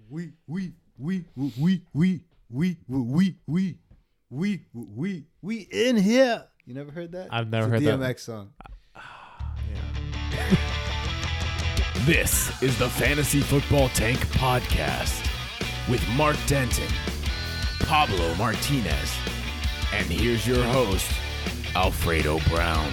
We in here. You never heard that? I've never it's heard a that. DMX song. This is the Fantasy Football Tank Podcast with Mark Denton, Pablo Martinez, and here's your host, Alfredo Brown.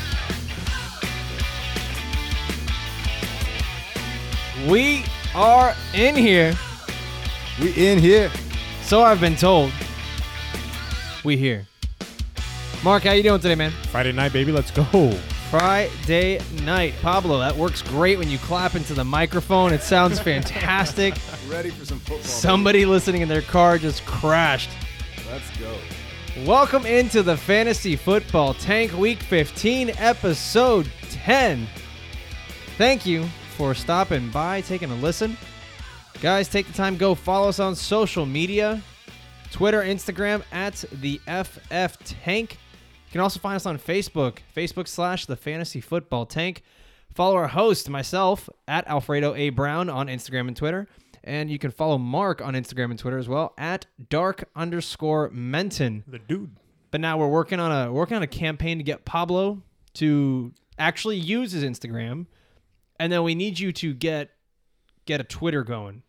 We are in here. We in here. So I've been told. We here. Mark, how you doing today, man? Friday night, baby. Let's go. Friday night. Pablo, that works great when you clap into the microphone. It sounds fantastic. Ready for some football. Somebody listening in their car just crashed. Let's go. Welcome into the Fantasy Football Tank Week 15, Episode 10. Thank you for stopping by, taking a listen. Guys, take the time, go follow us on social media. Twitter, Instagram, at the FF Tank. You can also find us on Facebook, Facebook/The Fantasy Football Tank. Follow our host, myself, at Alfredo A. Brown on Instagram and Twitter. And you can follow Mark on Instagram and Twitter as well, at @dark_Menton. The dude. But now we're working on a campaign to get Pablo to actually use his Instagram. And then we need you to get a Twitter going.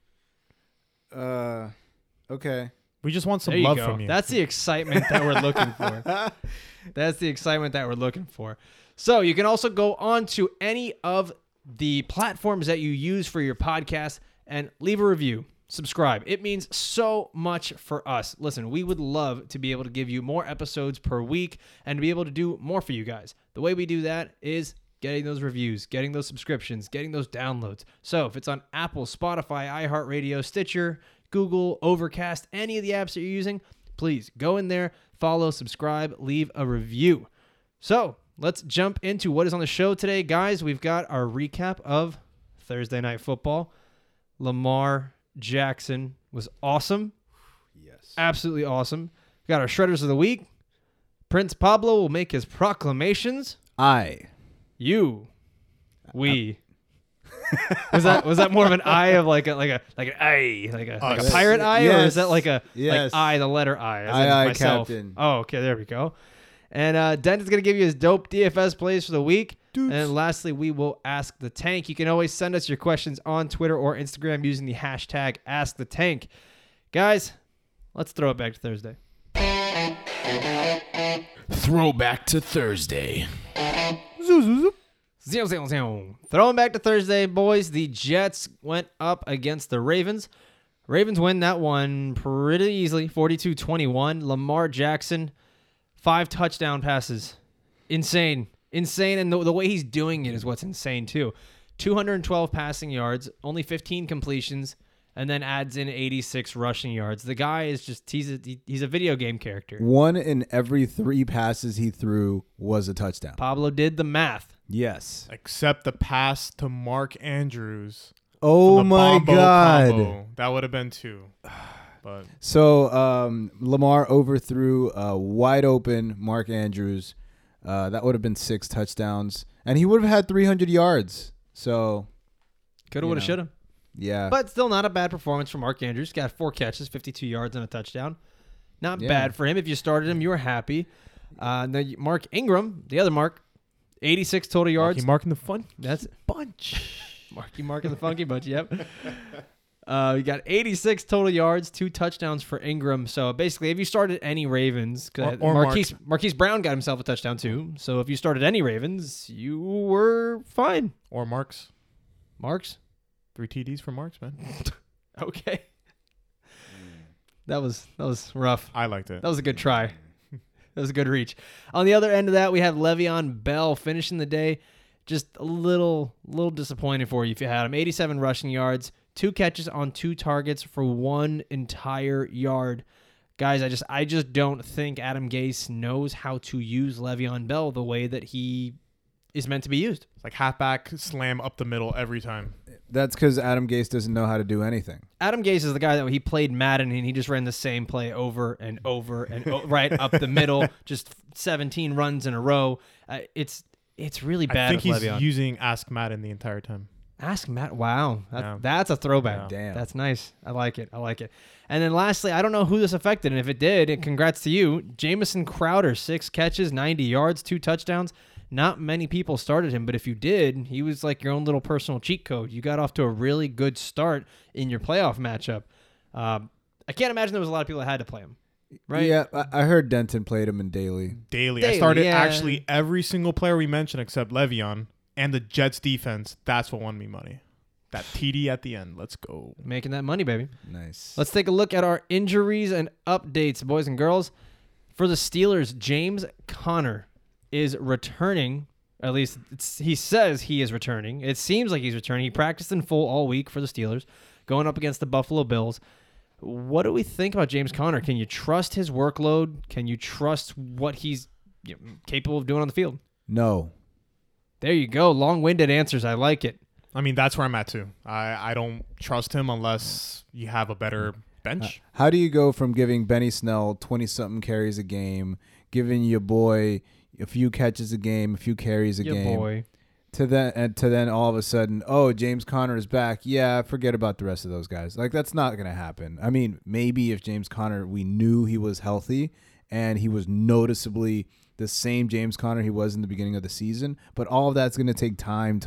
Okay. We just want some There you love go. from you. That's the excitement that we're looking for. That's the excitement that we're looking for. So you can also go on to any of the platforms that you use for your podcast and leave a review. Subscribe. It means so much for us. Listen, we would love to be able to give you more episodes per week and to be able to do more for you guys. The way we do that is getting those reviews, getting those subscriptions, getting those downloads. So if it's on Apple, Spotify, iHeartRadio, Stitcher, Google, Overcast, any of the apps that you're using, please go in there, follow, subscribe, leave a review. So let's jump into what is on the show today. Guys, we've got our recap of Thursday Night Football. Lamar Jackson was awesome. Yes. Absolutely awesome. We got our Shredders of the Week. Prince Pablo will make his proclamations. You. We. Was that more of an I of like an I like a pirate I, or is that like a like I, the letter I? As in Aye, myself? Captain. Oh, okay, there we go. And Denton's gonna give you his dope DFS plays for the week. Dudes. And lastly, we will ask the tank. You can always send us your questions on Twitter or Instagram using the hashtag #AskTheTank. Guys, let's throw it back to Thursday. Throwback to Thursday. Throwing back to Thursday, boys. The Jets went up against the Ravens. Ravens win that one pretty easily, 42-21. Lamar Jackson, 5 touchdown passes. Insane. And the way he's doing it is what's insane, too. 212 passing yards, only 15 completions, and then adds in 86 rushing yards. The guy is just, he's a video game character. 1 in every 3 passes he threw was a touchdown. Pablo did the math. Yes. Except the pass to Mark Andrews. Oh the my Bombo God. combo. That would have been 2. But So Lamar overthrew wide open Mark Andrews. That would have been 6 touchdowns. And he would have had 300 yards. So Coulda, woulda, shoulda. yeah. But still not a bad performance from Mark Andrews. Got 4 catches, 52 yards, and a touchdown. Not bad for him. If you started him, you were happy. Now Mark Ingram, the other Mark, 86 total yards. Marking the fun That's bunch. Marky Mark and the Funky Bunch, yep. You got 86 total yards, 2 touchdowns for Ingram. So basically, if you started any Ravens, Or Marquise Brown got himself a touchdown too. So if you started any Ravens, you were fine. Or Marks. Marks? 3 TDs for Marks, man. Okay. That was rough. I liked it. That was a good try. That was a good reach. On the other end of that, we have Le'Veon Bell finishing the day. Just a little disappointed for you if you had him. 87 rushing yards, 2 catches on 2 targets for 1 entire yard. Guys, I just don't think Adam Gase knows how to use Le'Veon Bell the way that he is meant to be used. It's like halfback slam up the middle every time. That's because Adam Gase doesn't know how to do anything. Adam Gase is the guy that he played Madden and he just ran the same play over and over and right up the middle, just 17 runs in a row. It's really bad. I think he's Le'Veon. using Ask Madden the entire time. Ask Matt. Wow. Yeah. That's a throwback. Yeah. Damn. That's nice. I like it. And then lastly, I don't know who this affected, and if it did, and congrats to you, Jamison Crowder, 6 catches, 90 yards, 2 touchdowns. Not many people started him, but if you did, he was like your own little personal cheat code. You got off to a really good start in your playoff matchup. I can't imagine there was a lot of people that had to play him, right? Yeah, I heard Denton played him in daily. Daily. I Daily, started yeah. actually every single player we mentioned except Le'Veon and the Jets defense. That's what won me money. That TD at the end. Let's go. Making that money, baby. Nice. Let's take a look at our injuries and updates, boys and girls. For the Steelers, James Conner is returning. At least he says he is returning. It seems like he's returning. He practiced in full all week for the Steelers, going up against the Buffalo Bills. What do we think about James Conner? Can you trust his workload? Can you trust what he's capable of doing on the field? No. There you go. Long-winded answers. I like it. I mean, that's where I'm at too. I don't trust him unless you have a better bench. How do you go from giving Benny Snell 20-something carries a game, giving your boy a few catches a game, a few carries a Your game, boy. to then all of a sudden, oh, James Conner is back. Yeah, forget about the rest of those guys. Like, that's not going to happen. I mean, maybe if James Conner, we knew he was healthy and he was noticeably the same James Conner he was in the beginning of the season, but all of that's going to take time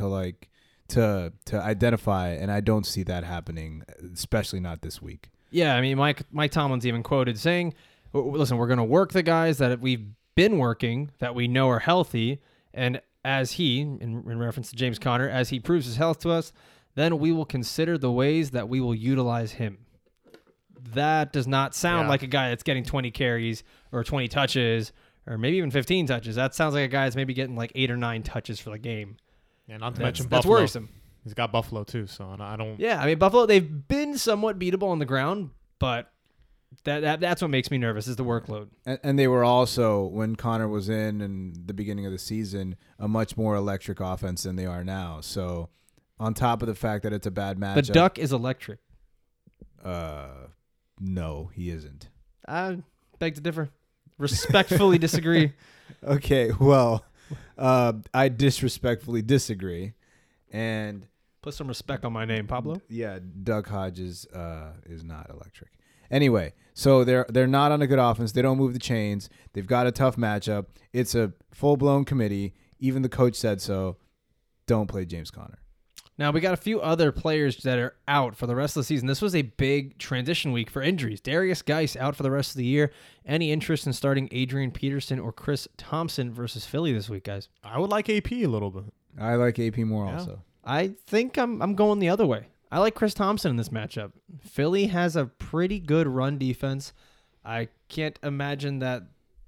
to identify, and I don't see that happening, especially not this week. Yeah, I mean, Mike Tomlin's even quoted saying, listen, we're going to work the guys that we've been working, that we know are healthy, and as he, in reference to James Conner, as he proves his health to us, then we will consider the ways that we will utilize him. That does not sound like a guy that's getting 20 carries or 20 touches or maybe even 15 touches. That sounds like a guy that's maybe getting like 8 or 9 touches for the game. Yeah, not to mention That's Buffalo. worrisome. He's got Buffalo too, so I don't. Yeah, I mean, Buffalo, they've been somewhat beatable on the ground, but that's what makes me nervous is the workload. And they were also, when Connor was in the beginning of the season, a much more electric offense than they are now. So on top of the fact that it's a bad matchup. The Duck is electric. No, he isn't. I beg to differ. Respectfully disagree. Okay, well, I disrespectfully disagree. And Put some respect on my name, Pablo. yeah, Doug Hodges is not electric. Anyway, so they're not on a good offense. They don't move the chains. They've got a tough matchup. It's a full-blown committee. Even the coach said so. Don't play James Conner. Now, we got a few other players that are out for the rest of the season. This was a big transition week for injuries. Darius Geis out for the rest of the year. Any interest in starting Adrian Peterson or Chris Thompson versus Philly this week, guys? I would like AP a little bit. I like AP more Yeah. also. I think I'm going the other way. I like Chris Thompson in this matchup. Philly has a pretty good run defense. I can't imagine that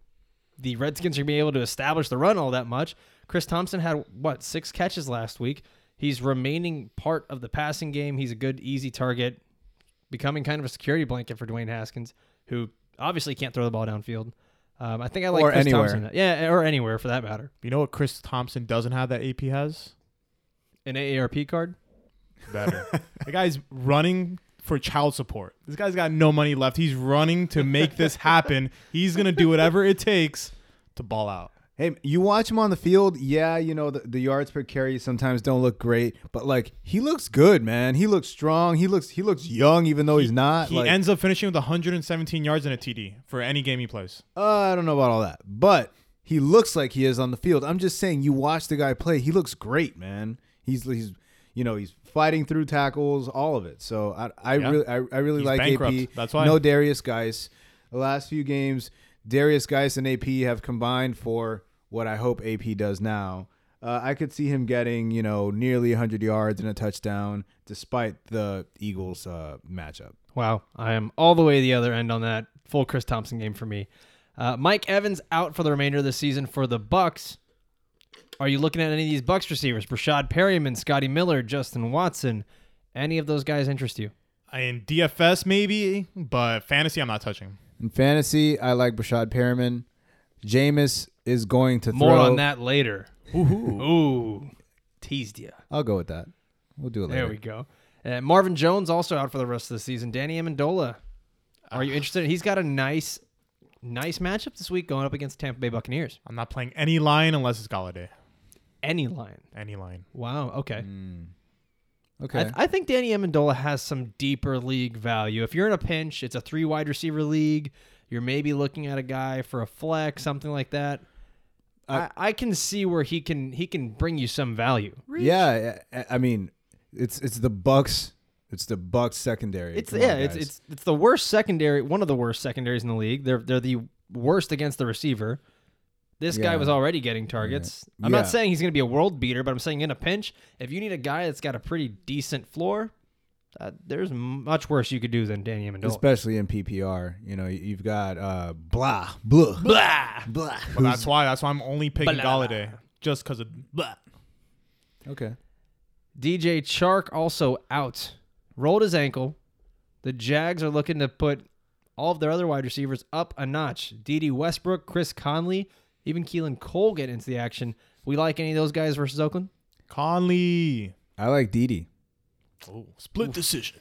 the Redskins are going to be able to establish the run all that much. Chris Thompson had, 6 catches last week. He's remaining part of the passing game. He's a good, easy target, becoming kind of a security blanket for Dwayne Haskins, who obviously can't throw the ball downfield. I think I like Or Chris anywhere. Thompson. Yeah, or anywhere for that matter. You know what Chris Thompson doesn't have that AP has? An AARP card? Better. The guy's running for child support. This guy's got no money left. He's running to make this happen. He's going to do whatever it takes to ball out. Hey, you watch him on the field, yeah, you know, the yards per carry sometimes don't look great, but like he looks good, man. He looks strong. He looks young even though he's not. He ends up finishing with 117 yards and a TD for any game he plays. I don't know about all that, but he looks like he is on the field. I'm just saying, you watch the guy play, he looks great, man. He's fighting through tackles, all of it. So I really He's like bankrupt. AP. That's why. No Darius Geis. The last few games, Darius Geis and AP have combined for what I hope AP does now. I could see him getting, nearly 100 yards and a touchdown despite the Eagles matchup. Wow, I am all the way the other end on that. Full Chris Thompson game for me. Mike Evans out for the remainder of the season for the Bucks. Are you looking at any of these Bucks receivers? Brashad Perryman, Scotty Miller, Justin Watson. Any of those guys interest you? In DFS maybe, but fantasy I'm not touching. In fantasy, I like Brashad Perriman. Jameis is going to throw. More on that later. Ooh. Teased you. I'll go with that. We'll do it later. There we go. Marvin Jones also out for the rest of the season. Danny Amendola. Are you interested? He's got a nice matchup this week going up against Tampa Bay Buccaneers. I'm not playing any line unless it's Galladay. Any line. Any line. Wow. Okay. Okay. I think Danny Amendola has some deeper league value. If you're in a pinch, it's a 3 wide receiver league. You're maybe looking at a guy for a flex, something like that. I can see where he can bring you some value. Yeah, I mean, it's the Bucks. It's the Bucks secondary. It's Come on, it's guys. it's the worst secondary, one of the worst secondaries in the league. They're the worst against the receiver. This guy Yeah. was already getting targets. Yeah. I'm not Yeah. saying he's going to be a world beater, but I'm saying in a pinch, if you need a guy that's got a pretty decent floor, there's much worse you could do than Danny Amendola. especially in PPR. You know, you've got blah. Blah. But That's why I'm only picking Blah. Galladay just because of blah. okay. DJ Chark also out. Rolled his ankle. The Jags are looking to put all of their other wide receivers up a notch. Dede Westbrook, Chris Conley, even Keelan Cole get into the action. We like any of those guys versus Oakland? Conley. I like Dede. Oh, split decision.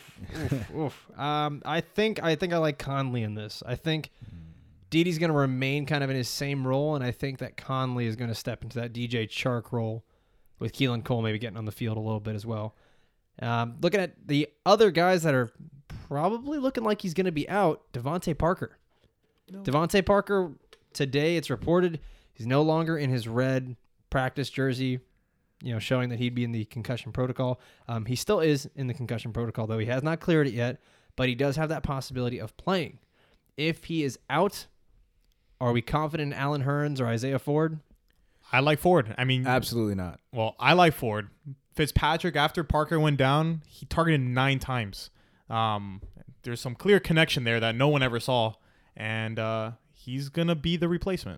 Oof. I think I like Conley in this. I think Dede's going to remain kind of in his same role, and I think that Conley is going to step into that DJ Chark role with Keelan Cole maybe getting on the field a little bit as well. Looking at the other guys that are probably looking like he's going to be out, Devontae Parker. Devontae Parker, today it's reported he's no longer in his red practice jersey, showing that he'd be in the concussion protocol. He still is in the concussion protocol, though. He has not cleared it yet, but he does have that possibility of playing. If he is out, are we confident in Allen Hurns or Isaiah Ford? I like Ford. I mean, Absolutely not. well, I like Ford. Fitzpatrick, after Parker went down, he targeted 9 times. There's some clear connection there that no one ever saw, and he's going to be the replacement.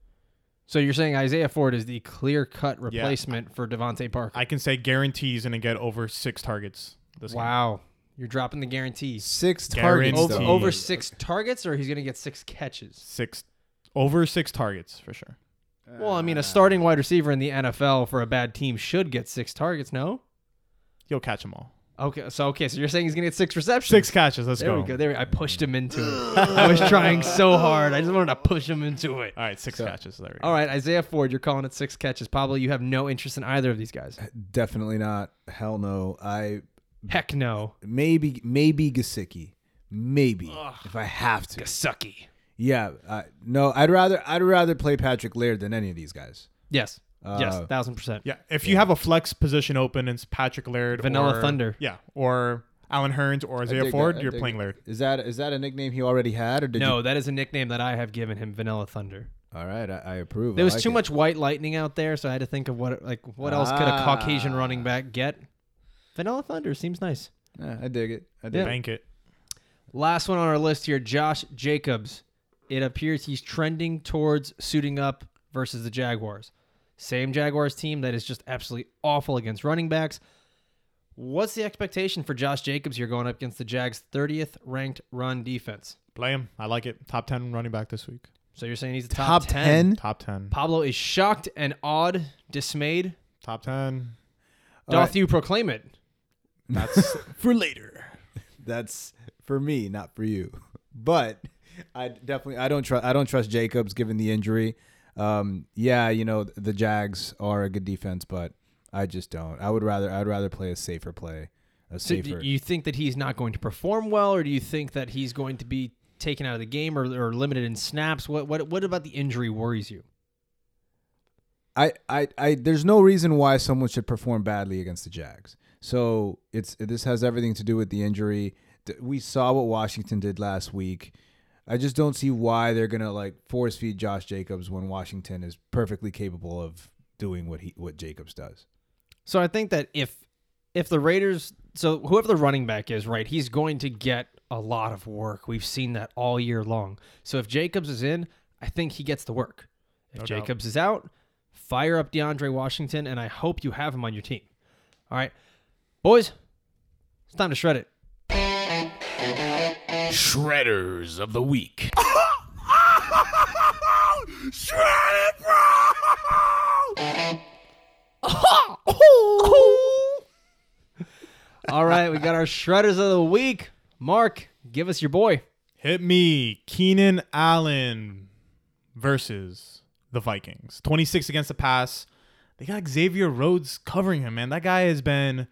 So you're saying Isaiah Ford is the clear-cut replacement for Devontae Parker? I can say guarantee he's going to get over 6 targets this game. Wow. You're dropping the guarantee. 6 Guaranteed. targets. though. Over 6 targets, or he's going to get 6 catches? Over 6 targets for sure. Well, I mean, a starting wide receiver in the NFL for a bad team should get 6 targets, no? He'll catch them all. Okay, so you're saying he's going to get 6 receptions? 6 catches. Let's There go. we go. I pushed him into it. I was trying so hard. I just wanted to push him into it. All right, 6 catches. There we go. All right, Isaiah Ford, you're calling it 6 catches. Pablo, you have no interest in either of these guys. Definitely not. Hell no. Heck no. Maybe Gesicki. Maybe if I have to. Sucky. Yeah. No. I'd rather play Patrick Laird than any of these guys. Yes. Yes, 1,000%. Yeah, if you have a flex position open, it's Patrick Laird, Vanilla Thunder. Yeah, or Allen Hurns or Isaiah dig Ford. that. I You're dig playing it. Laird. Is that a nickname he already had, or did No, you? that is a nickname that I have given him, Vanilla Thunder. All right, I approve. There I was like too it. much white lightning out there, so I had to think of what else could a Caucasian running back get. Vanilla Thunder seems nice. Yeah, I dig it. I dig Yeah. it. Bank it. Last one on our list here, Josh Jacobs. It appears he's trending towards suiting up versus the Jaguars. Same Jaguars team that is just absolutely awful against running backs. What's the expectation for Josh Jacobs here going up against the Jags' 30th ranked run defense? Play him. I like it. Top 10 running back this week. So you're saying he's a Top top 10. Top 10. Pablo is shocked and awed, dismayed. Top 10. Doth you proclaim it? That's for later. That's for me, not for you. But I don't trust Jacobs given the injury. Yeah, the Jags are a good defense, but I just don't. I'd rather play a safer play. So do you think that he's not going to perform well, or do you think that he's going to be taken out of the game or limited in snaps? What about the injury worries you? There's no reason why someone should perform badly against the Jags. So this has everything to do with the injury. We saw what Washington did last week. I just don't see why they're gonna force feed Josh Jacobs when Washington is perfectly capable of doing what Jacobs does. So I think that if the Raiders, so whoever the running back is, right, he's going to get a lot of work. We've seen that all year long. So if Jacobs is in, I think he gets the work. If No doubt. Jacobs is out, fire up DeAndre Washington, and I hope you have him on your team. All right, boys, it's time to shred it. Shredders of the week. All right, we got our shredders of the week. Mark, give us your boy. Hit me. Keenan Allen versus the Vikings. 26 against the pass. They got Xavier Rhodes covering him, man. That guy has been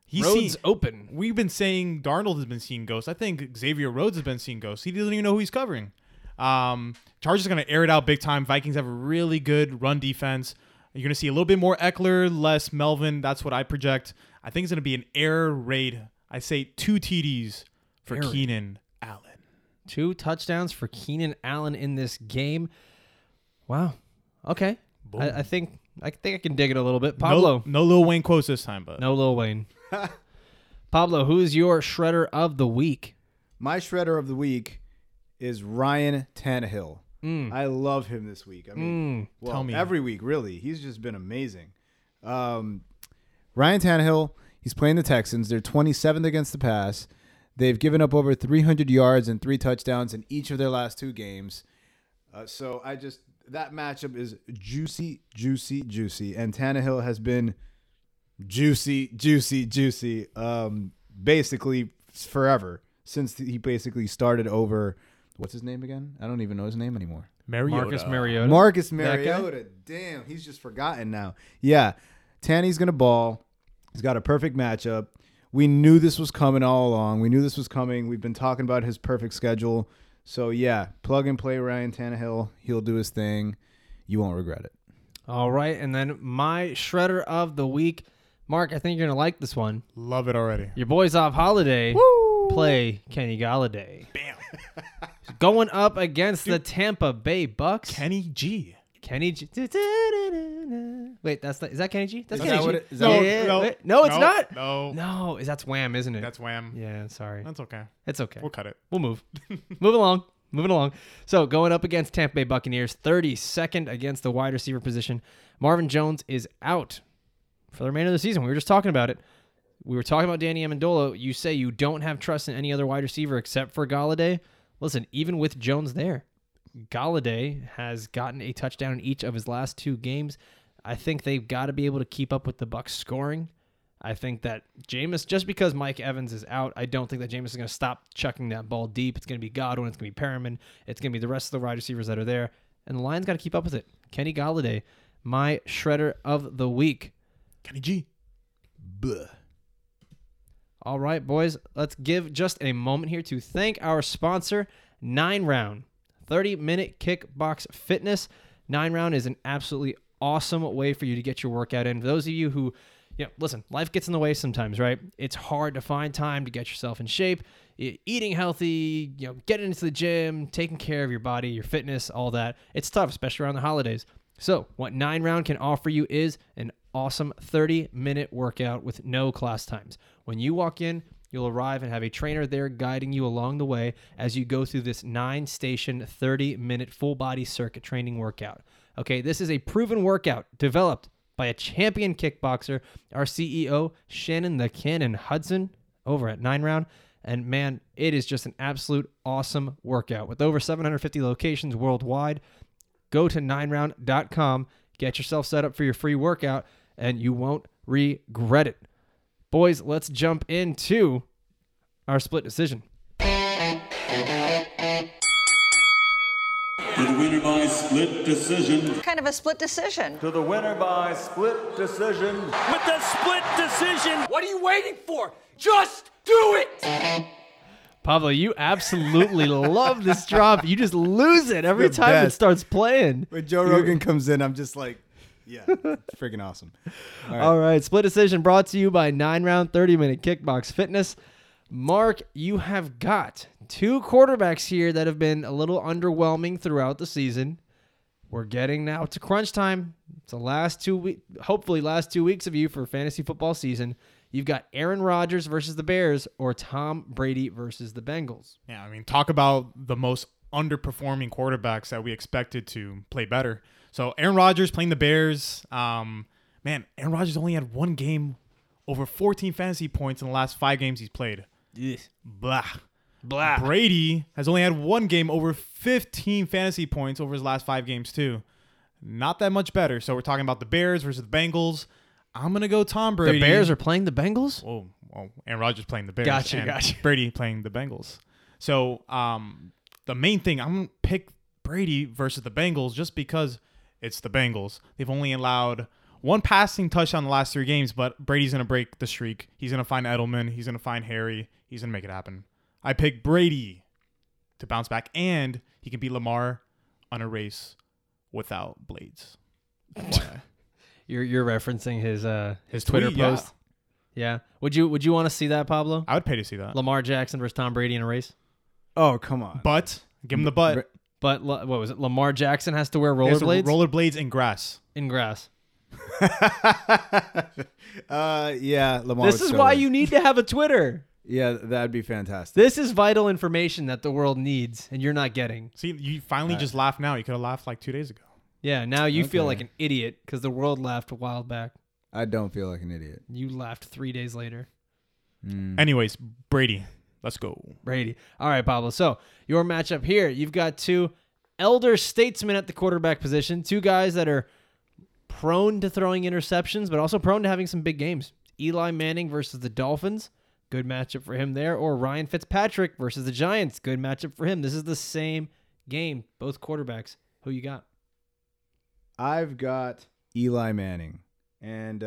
Roads open. We've been saying Darnold has been seeing ghosts. I think Xavier Rhodes has been seeing ghosts. He doesn't even know who he's covering. Chargers are going to air it out big time. Vikings have a really good run defense. You're going to see a little bit more Eckler, less Melvin. That's what I project. I think it's going to be an air raid. I say 2 TDs for Keenan Allen. 2 touchdowns for Keenan Allen in this game. Wow. Okay. I think I can dig it a little bit. Pablo. No Lil Wayne quotes this time, but No Lil Wayne. Pablo, who is your shredder of the week? My shredder of the week is Ryan Tannehill. I love him this week. I mean, well, Tell me. every week, really. He's just been amazing. Ryan Tannehill, he's playing the Texans. They're 27th against the pass. They've given up over 300 yards and 3 touchdowns in each of their last 2 games. So that matchup is juicy, juicy, juicy. And Tannehill has been juicy, juicy, juicy basically forever since he basically started over. What's his name again? I don't even know his name anymore. Marcus Mariota. Marcus That guy? Mariota. Damn, he's just forgotten now. Yeah, Tanny's going to ball. He's got a perfect matchup. We knew this was coming all along. We knew this was coming. We've been talking about his perfect schedule. So, yeah, plug and play Ryan Tannehill. He'll do his thing. You won't regret it. All right, and then my shredder of the week. Mark, I think you're going to like this one. love it already. Your boys off holiday play Kenny Galladay. Bam. Going up against the Tampa Bay Bucks. Kenny G. Kenny G. Wait, is that Kenny G? That's Is Kenny that G. what it- is that what- Yeah, wait. No, it's not. No. No, that's Wham, isn't it? That's Wham. Yeah, sorry. That's okay. It's okay. We'll cut it. We'll move. Moving along. So going up against Tampa Bay Buccaneers, 32nd against the wide receiver position. Marvin Jones is out for the remainder of the season. We were just talking about it. We were talking about Danny Amendola. You say you don't have trust in any other wide receiver except for Galladay. Listen, even with Jones there, Galladay has gotten a touchdown in each of his last 2 games. I think they've got to be able to keep up with the Bucs scoring. I think that Jameis, just because Mike Evans is out, I don't think that Jameis is going to stop chucking that ball deep. It's going to be Godwin. It's going to be Perriman. It's going to be the rest of the wide receivers that are there. And the Lions got to keep up with it. Kenny Galladay, my shredder of the week. Kenny G. Buh. All right, boys, let's give just a moment here to thank our sponsor, 9Round, 30-minute kickbox fitness. 9Round is an absolutely awesome way for you to get your workout in. For those of you who, listen, life gets in the way sometimes, right? It's hard to find time to get yourself in shape, eating healthy, getting into the gym, taking care of your body, your fitness, all that. It's tough, especially around the holidays. So what 9Round can offer you is an awesome 30-minute workout with no class times. When you walk in, you'll arrive and have a trainer there guiding you along the way as you go through this 9-station, 30-minute full-body circuit training workout. Okay, this is a proven workout developed by a champion kickboxer, our CEO, Shannon the Cannon Hudson, over at 9Round. And man, it is just an absolute awesome workout. With over 750 locations worldwide, go to 9round.com, get yourself set up for your free workout, and you won't regret it. Boys, let's jump into our split decision. To the winner by split decision. Kind of a split decision. To the winner by split decision. With the split decision. What are you waiting for? Just do it. Pablo, you absolutely love this drop. You just lose it every the time it best. starts playing. When Joe Rogan comes in, I'm just like, yeah, it's freaking awesome. All right, split decision brought to you by 9Round 30-minute kickbox fitness. Mark, you have got 2 quarterbacks here that have been a little underwhelming throughout the season. We're getting now to crunch time. It's the last 2 weeks, hopefully last 2 weeks of you for fantasy football season. You've got Aaron Rodgers versus the Bears or Tom Brady versus the Bengals. Yeah, I mean, talk about the most underperforming quarterbacks that we expected to play better. So Aaron Rodgers playing the Bears. Man, Aaron Rodgers only had 1 game over 14 fantasy points in the last 5 games he's played. Blah. Blah. Brady has only had 1 game over 15 fantasy points over his last 5 games too. Not that much better. So we're talking about the Bears versus the Bengals. I'm going to go Tom Brady. The Bears are playing the Bengals? Oh, Aaron Rodgers playing the Bears. Gotcha, and gotcha. Brady playing the Bengals. So the main thing, I'm going to pick Brady versus the Bengals just because it's the Bengals. They've only allowed one passing touchdown the last 3 games, but Brady's going to break the streak. He's going to find Edelman. He's going to find Harry. He's going to make it happen. I pick Brady to bounce back, and he can beat Lamar on a race without blades. You're referencing his Twitter tweet, post. Yeah. Would you want to see that, Pablo? I would pay to see that. Lamar Jackson versus Tom Brady in a race? Oh, come on. But give him the butt. But what was it? Lamar Jackson has to wear He has to rollerblades rollerblades in grass. in grass. Yeah, Lamar. This is why you need to have a Twitter. Yeah, that'd be fantastic. This is vital information that the world needs, and you're not getting. See, you finally just laughed now. You could have laughed like 2 days ago. Yeah, now you feel Okay. like an idiot because the world laughed a while back. I don't feel like an idiot. You laughed 3 days later. Anyways, Brady, let's go. Brady. All right, Pablo. So your matchup here, you've got 2 elder statesmen at the quarterback position, 2 guys that are prone to throwing interceptions, but also prone to having some big games. Eli Manning versus the Dolphins. Good matchup for him there. Or Ryan Fitzpatrick versus the Giants. Good matchup for him. This is the same game. Both quarterbacks. Who you got? I've got Eli Manning, and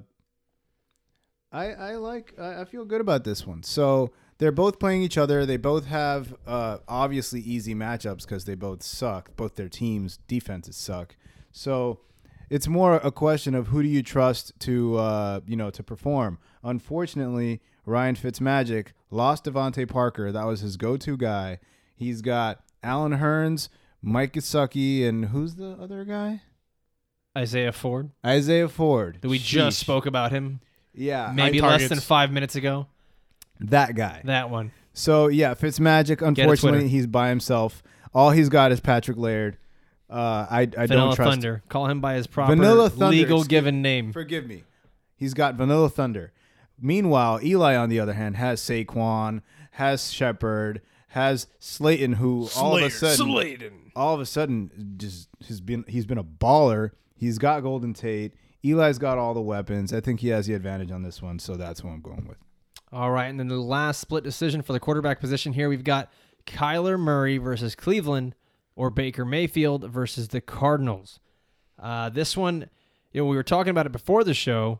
I feel good about this one. So they're both playing each other. They both have obviously easy matchups because they both suck. Both their teams' defenses suck. So it's more a question of who do you trust to to perform. Unfortunately, Ryan Fitzmagic lost Devontae Parker. That was his go-to guy. He's got Allen Hurns, Mike Gesicki, and who's the other guy? Isaiah Ford. Isaiah Ford. That we just Sheesh. spoke about him Yeah, maybe High less than targets. 5 minutes ago. that guy. That one. So yeah, Fitzmagic. Twitter. Unfortunately, he's by himself. All he's got is Patrick Laird. I Vanilla don't trust. Thunder. Call him by his proper Vanilla Thunder, legal excuse- given name. Forgive me. He's got Vanilla Thunder. Meanwhile, Eli on the other hand has Saquon, has Shepard, has Slayton, who all of a sudden just he's been a baller. He's got Golden Tate. Eli's got all the weapons. I think he has the advantage on this one, so that's who I'm going with. All right, and then the last split decision for the quarterback position here, we've got Kyler Murray versus Cleveland or Baker Mayfield versus the Cardinals. This one, we were talking about it before the show.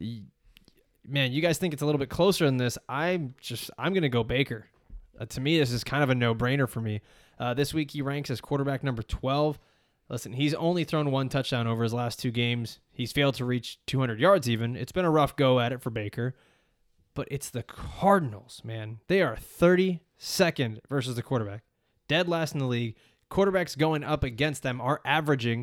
Man, you guys think it's a little bit closer than this. I'm going to go Baker. To me, this is kind of a no-brainer for me. This week, he ranks as quarterback number 12. Listen, he's only thrown 1 touchdown over his last 2 games. He's failed to reach 200 yards even. It's been a rough go at it for Baker. But it's the Cardinals, man. They are 32nd versus the quarterback. Dead last in the league. Quarterbacks going up against them are averaging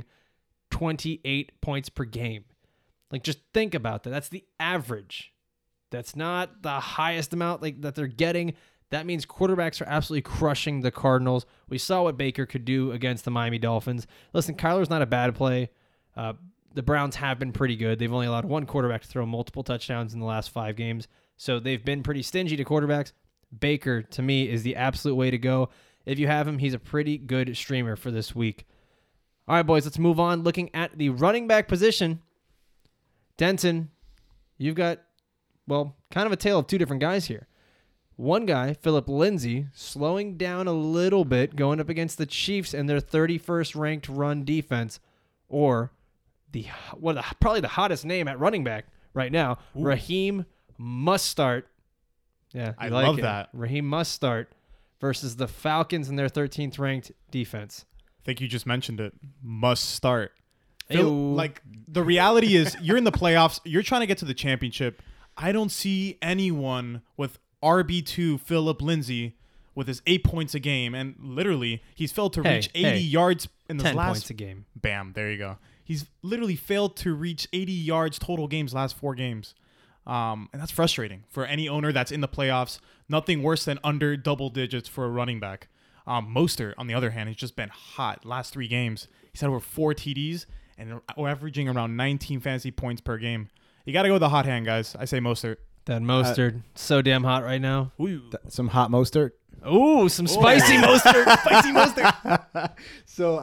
28 points per game. Like, just think about that. That's the average. That's not the highest amount that they're getting. That means quarterbacks are absolutely crushing the Cardinals. We saw what Baker could do against the Miami Dolphins. Listen, Kyler's not a bad play. The Browns have been pretty good. They've only allowed 1 quarterback to throw multiple touchdowns in the last 5 games. So they've been pretty stingy to quarterbacks. Baker, to me, is the absolute way to go. If you have him, he's a pretty good streamer for this week. All right, boys, let's move on. Looking at the running back position, Denton, you've got, kind of a tale of 2 different guys here. One guy, Philip Lindsay, slowing down a little bit, going up against the Chiefs and their 31st ranked run defense, or probably the hottest name at running back right now, Raheem Mostert. Yeah, I you like love it. that. Raheem Mostert versus the Falcons and their 13th ranked defense. I think you just mentioned it. Must start. Ew. The reality is you're in the playoffs. You're trying to get to the championship. I don't see anyone with RB2 Philip Lindsay with his 8 points a game. And literally, he's failed to reach 80 yards in the 10 last points a game. Bam, there you go. He's literally failed to reach 80 yards total games last 4 games. And that's frustrating for any owner that's in the playoffs. Nothing worse than under double digits for a running back. Mostert, on the other hand, has just been hot. Last 3 games, he's had over 4 TDs and averaging around 19 fantasy points per game. You got to go with the hot hand, guys. I say Mostert. That Mostert, so damn hot right now. Some hot Mostert. Ooh, some spicy Mostert. Spicy Mostert. So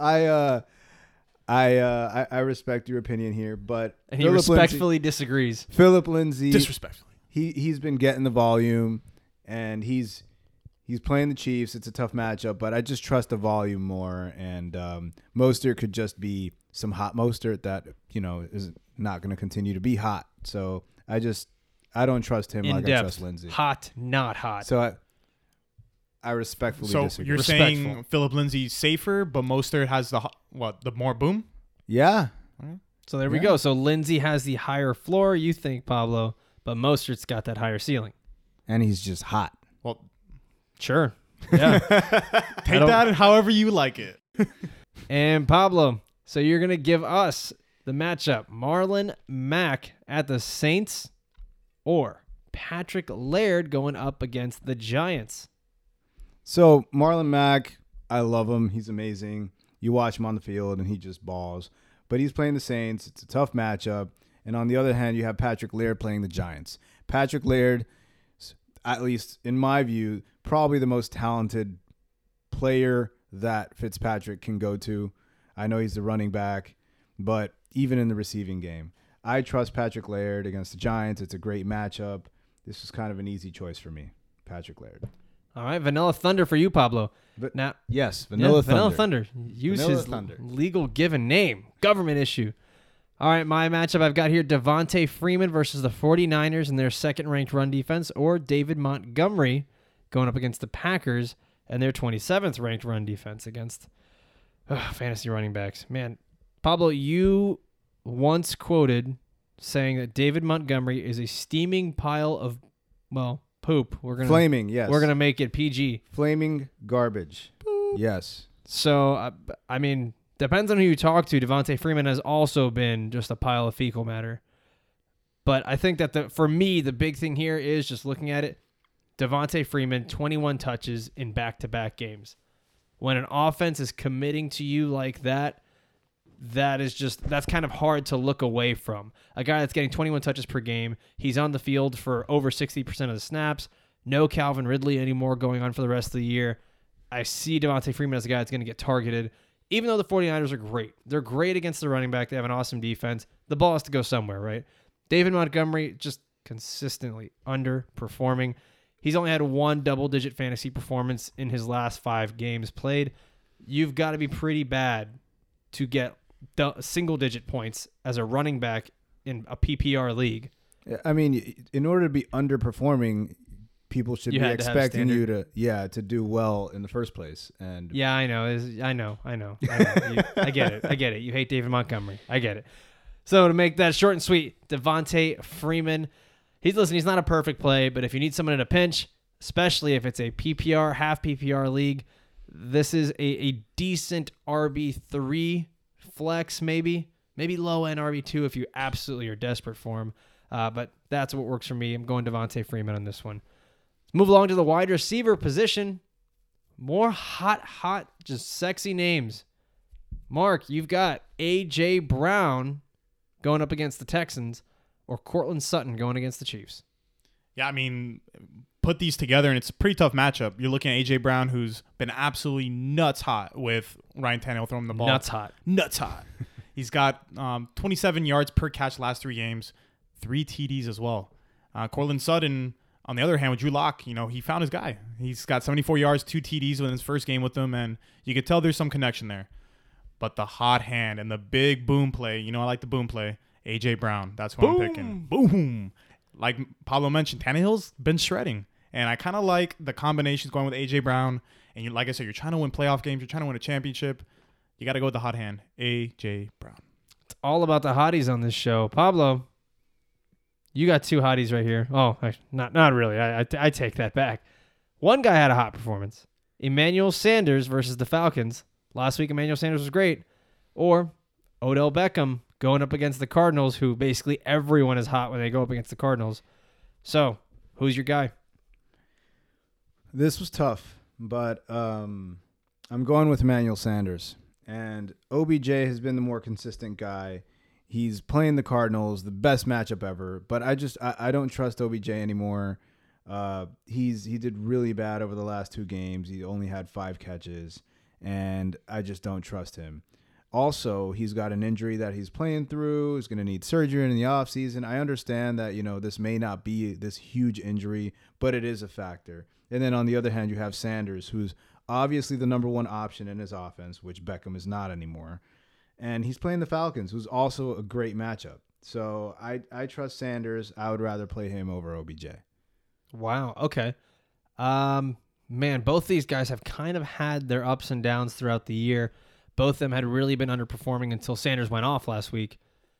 I respect your opinion here, but And he Phillip respectfully disagrees. Philip Lindsay, Disrespectfully. he's been getting the volume, and he's playing the Chiefs. It's a tough matchup, but I just trust the volume more. And Mostert could just be some hot Mostert that is not going to continue to be hot. So I don't trust him In like depth. I trust Lindsey. Hot, not hot. So I respectfully So disagree. you're Respectful. saying Philip Lindsay's safer, but Mostert has the more boom? Yeah. So there we Yeah. go. So Lindsey has the higher floor, you think, Pablo, but Mostert's got that higher ceiling. And he's just hot. Well, Sure. Yeah. take that however you like it. And Pablo, so you're going to give us the matchup Marlon Mack at the Saints or Patrick Laird going up against the Giants? So Marlon Mack, I love him. He's amazing. You watch him on the field and he just balls. But he's playing the Saints. It's a tough matchup. And on the other hand, you have Patrick Laird playing the Giants. Patrick Laird, at least in my view, probably the most talented player that Fitzpatrick can go to. I know he's the running back, but even in the receiving game, I trust Patrick Laird against the Giants. It's a great matchup. This was kind of an easy choice for me, Patrick Laird. All right, Vanilla Thunder for you, Pablo. But Now, yes, Vanilla Thunder. Vanilla Thunder. Use Vanilla his Thunder. legal given name. Government issue. All right, my matchup I've got here, Devontae Freeman versus the 49ers in their second-ranked run defense, or David Montgomery going up against the Packers and their 27th-ranked run defense against fantasy running backs. Man, Pablo, you once quoted saying that David Montgomery is a steaming pile of, well, poop. Flaming, yes. We're gonna make it PG. Flaming garbage. Yes. So, I mean, depends on who you talk to. Devontae Freeman has also been just a pile of fecal matter. But I think that for me, the big thing here is just looking at it. Devontae Freeman, 21 touches in back-to-back games. When an offense is committing to you like that, that's kind of hard to look away from. A guy that's getting 21 touches per game, he's on the field for over 60% of the snaps. No Calvin Ridley anymore going on for the rest of the year. I see Devontae Freeman as a guy that's going to get targeted, even though the 49ers are great. They're great against the running back. They have an awesome defense. The ball has to go somewhere, right? David Montgomery just consistently underperforming. He's only had one double-digit fantasy performance in his last 5 games played. You've got to be pretty bad to get single-digit points as a running back in a PPR league. I mean, in order to be underperforming, people should You be had to have expecting you standard. to do well in the first place. And Yeah, I know. I know. I get it. You hate David Montgomery. I get it. So to make that short and sweet, Devontae Freeman, he's not a perfect play, but if you need someone in a pinch, especially if it's a PPR, half PPR league, this is a decent RB3 flex, maybe low end RB2 if you absolutely are desperate for him. But that's what works for me. I'm going Devontae Freeman on this one. Let's move along to the wide receiver position. More hot, just sexy names. Mark, you've got A.J. Brown going up against the Texans or Cortland Sutton going against the Chiefs. Yeah, I mean, put these together, and it's a pretty tough matchup. You're looking at A.J. Brown, who's been absolutely nuts hot with Ryan Tannehill throwing the ball. Nuts hot. He's got 27 yards per catch last 3 games, 3 TDs as well. Cortland Sutton, on the other hand, with Drew Lock, he found his guy. He's got 74 yards, 2 TDs in his first game with them, and you could tell there's some connection there. But the hot hand and the big boom play, I like the boom play, A.J. Brown. That's who I'm picking. Boom. Like Pablo mentioned, Tannehill's been shredding. And I kind of like the combinations going with A.J. Brown. And like I said, you're trying to win playoff games. You're trying to win a championship. You got to go with the hot hand, A.J. Brown. It's all about the hotties on this show. Pablo, you got 2 hotties right here. Oh, not really. I take that back. One guy had a hot performance. Emmanuel Sanders versus the Falcons. Last week, Emmanuel Sanders was great. Or Odell Beckham going up against the Cardinals, who basically everyone is hot when they go up against the Cardinals. So, who's your guy? this was tough, but I'm going with Emmanuel Sanders. And OBJ has been the more consistent guy. He's playing the Cardinals, the best matchup ever. But I don't trust OBJ anymore. He did really bad over the last 2 games. He only had 5 catches, and I just don't trust him. Also, he's got an injury that he's playing through. He's going to need surgery in the offseason. I understand that, this may not be this huge injury, but it is a factor. And then on the other hand, you have Sanders, who's obviously the number 1 option in his offense, which Beckham is not anymore. And he's playing the Falcons, who's also a great matchup. So I trust Sanders. I would rather play him over OBJ. Wow. Okay. Man, both these guys have kind of had their ups and downs throughout the year. Both of them had really been underperforming until Sanders went off last week.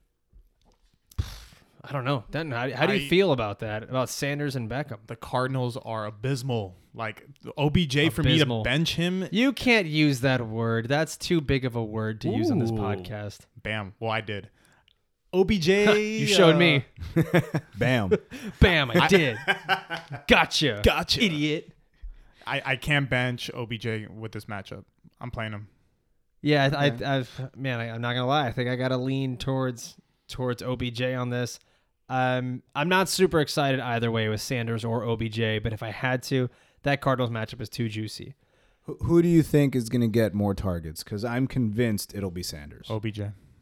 I don't know. Denton, how do you feel about that? About Sanders and Beckham? The Cardinals are abysmal. Like OBJ, for me to bench him. You can't use that word. That's too big of a word to use on this podcast. Bam. Well, I did. OBJ. You showed me. Bam. Bam, I did. Gotcha, idiot. I can't bench OBJ with this matchup. I'm playing him. Yeah, I'm not gonna lie. I think I gotta lean towards OBJ on this. I'm not super excited either way with Sanders or OBJ, but if I had to, that Cardinals matchup is too juicy. Who do you think is going to get more targets? Because I'm convinced it'll be Sanders. OBJ.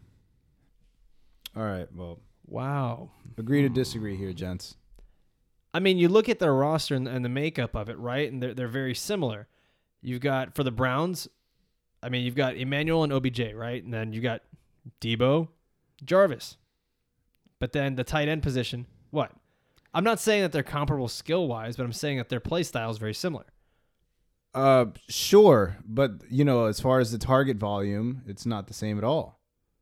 All right, well. Wow. Agree to disagree here, gents. I mean, you look at their roster and the makeup of it, right? And they're very similar. You've got, for the Browns, I mean, you've got Emmanuel and OBJ, right? And then you got Debo, Jarvis. But then the tight end position, what? I'm not saying that they're comparable skill-wise, but I'm saying that their play style is very similar. Sure, but, as far as the target volume, it's not the same at all.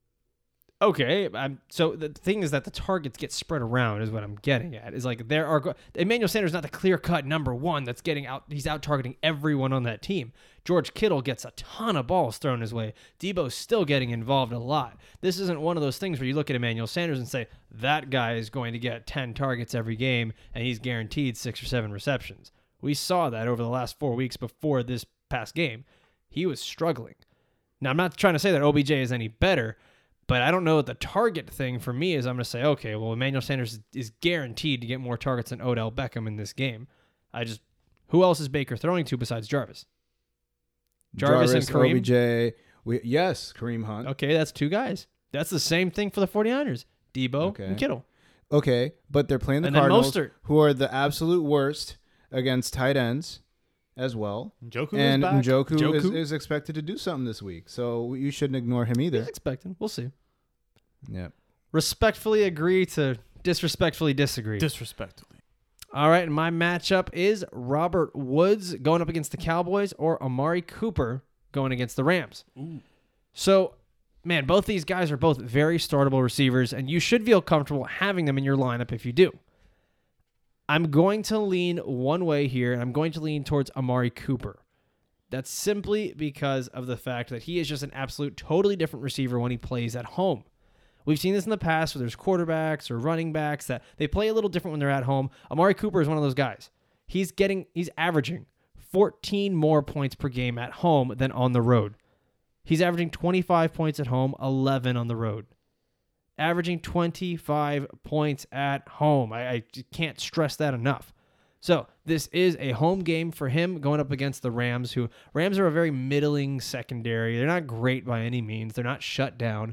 Okay, so the thing is that the targets get spread around is what I'm getting at. Is like Emmanuel Sanders is not the clear-cut number one that's getting out. He's out targeting everyone on that team. George Kittle gets a ton of balls thrown his way. Debo's still getting involved a lot. This isn't one of those things where you look at Emmanuel Sanders and say, that guy is going to get 10 targets every game and he's guaranteed 6 or 7 receptions. We saw that over the last 4 weeks before this past game. He was struggling. Now, I'm not trying to say that OBJ is any better, but I don't know what the target thing for me is. I'm going to say, okay, well, Emmanuel Sanders is guaranteed to get more targets than Odell Beckham in this game. Who else is Baker throwing to besides Jarvis? Jarvis and Kareem? OBJ. Yes, Kareem Hunt. Okay, that's 2 guys. That's the same thing for the 49ers. Debo and Kittle. Okay, but they're playing the And then Cardinals, Mostert. who are the absolute worst against tight ends as well. Njoku and is back. Njoku is expected to do something this week, so you shouldn't ignore him either. He's expecting. We'll see. Yeah. Respectfully agree to disrespectfully disagree. Disrespectfully. All right, and my matchup is Robert Woods going up against the Cowboys or Amari Cooper going against the Rams. Ooh. So, man, both these guys are both very startable receivers, and you should feel comfortable having them in your lineup if you do. I'm going to lean one way here, and I'm going to lean towards Amari Cooper. That's simply because of the fact that he is just an absolute totally different receiver when he plays at home. We've seen this in the past where there's quarterbacks or running backs that they play a little different when they're at home. Amari Cooper is one of those guys. He's averaging 14 more points per game at home than on the road. He's averaging 25 points at home, 11 on the road. Averaging 25 points at home. I can't stress that enough. So this is a home game for him going up against the Rams, who Rams are a very middling secondary. They're not great by any means. They're not shut down.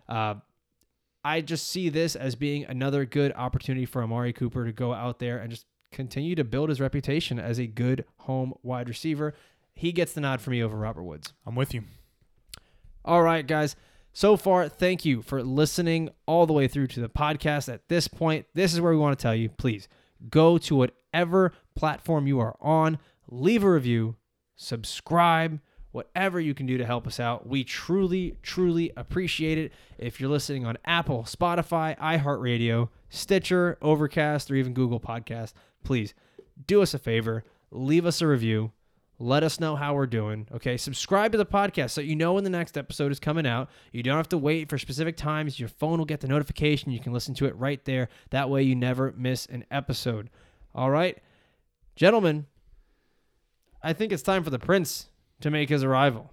I just see this as being another good opportunity for Amari Cooper to go out there and just continue to build his reputation as a good home wide receiver. He gets the nod for me over Robert Woods. I'm with you. All right, guys. So far, thank you for listening all the way through to the podcast. At this point, this is where we want to tell you, please go to whatever platform you are on, leave a review, subscribe, whatever you can do to help us out. We truly, truly appreciate it. If you're listening on Apple, Spotify, iHeartRadio, Stitcher, Overcast, or even Google Podcasts, please do us a favor. Leave us a review. Let us know how we're doing. Okay, subscribe to the podcast so you know when the next episode is coming out. You don't have to wait for specific times. Your phone will get the notification. You can listen to it right there. That way you never miss an episode. All right, gentlemen, I think it's time for the Prince to make his arrival.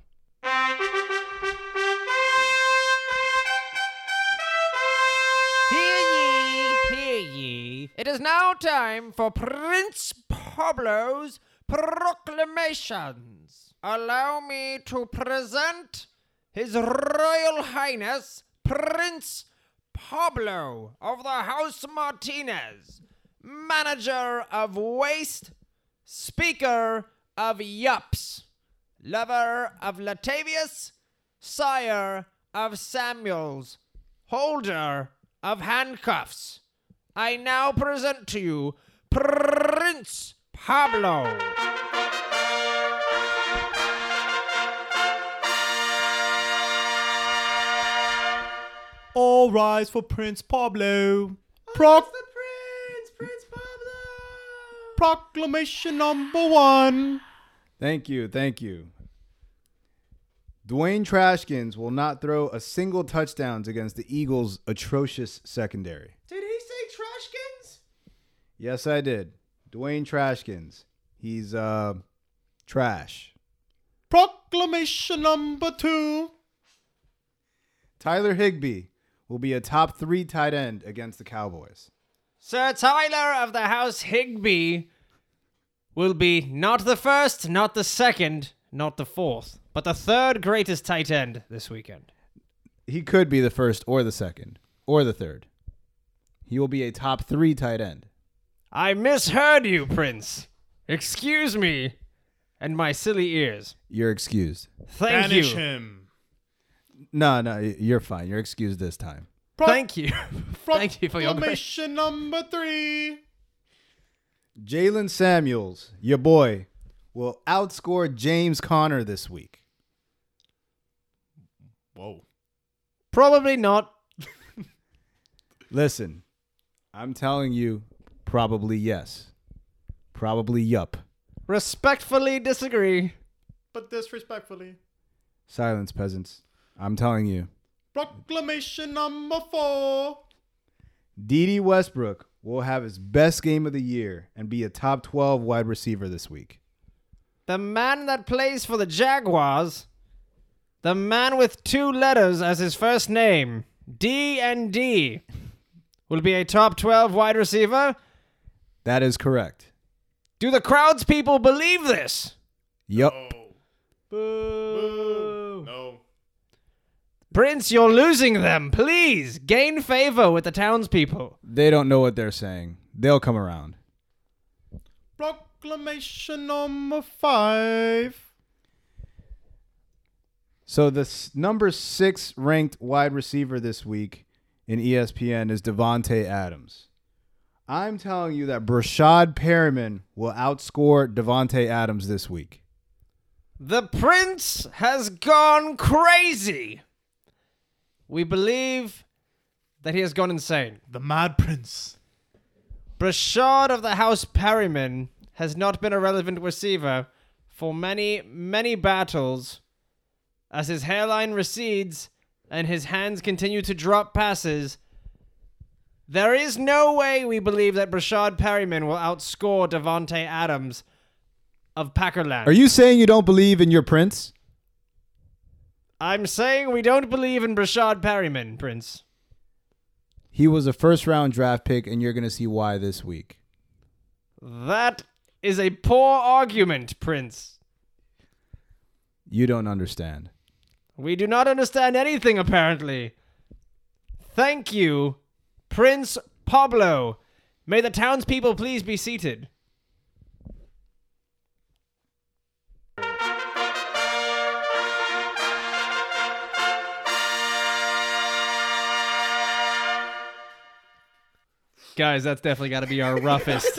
Hear ye. It is now time for Prince Pablo's proclamations. Allow me to present His Royal Highness Prince Pablo of the House Martinez, manager of Waste, speaker of Yups, lover of Latavius, sire of Samuels, holder of handcuffs, I now present to you Prince Pablo. All rise for Prince Pablo. Prince Pablo. Proclamation number 1. Thank you. Dwayne Trashkins will not throw a single touchdowns against the Eagles' atrocious secondary. Did he say Trashkins? Yes, I did. Dwayne Trashkins. He's trash. Proclamation number 2. Tyler Higbee will be a top 3 tight end against the Cowboys. Sir Tyler of the House Higbee will be not the first, not the second, not the fourth, but the third greatest tight end this weekend. He could be the first or the second or the third. He will be a top 3 tight end. I misheard you, Prince. Excuse me and my silly ears. You're excused. Thank Banish you. him. No, you're fine. You're excused this time. Thank you. Thank you for your grace. Proclamation number 3. Jalen Samuels, your boy, will outscore James Conner this week. Whoa. Probably not. Listen, I'm telling you, probably yes. Probably yup. Respectfully disagree. But disrespectfully. Silence, peasants. I'm telling you. Proclamation number 4. Dede Westbrook will have his best game of the year and be a top 12 wide receiver this week. The man that plays for the Jaguars, the man with 2 letters as his first name, D&D, will be a top 12 wide receiver. That is correct. Do the crowd's people believe this? Yup. Boo. No. Prince, you're losing them. Please, gain favor with the townspeople. They don't know what they're saying. They'll come around. Proclamation number 5. So the number 6 ranked wide receiver this week in ESPN is Devontae Adams. I'm telling you that Brashad Perriman will outscore Devontae Adams this week. The prince has gone crazy. We believe that he has gone insane. The Mad Prince. Brashad of the House Perryman has not been a relevant receiver for many, many battles as his hairline recedes and his hands continue to drop passes. There is no way we believe that Brashad Perryman will outscore Devontae Adams of Packerland. Are you saying you don't believe in your prince? I'm saying we don't believe in Brashad Perryman, Prince. He was a first-round draft pick, and you're going to see why this week. That is a poor argument, Prince. You don't understand. We do not understand anything, apparently. Thank you, Prince Pablo. May the townspeople please be seated. Guys, that's definitely got to be our roughest,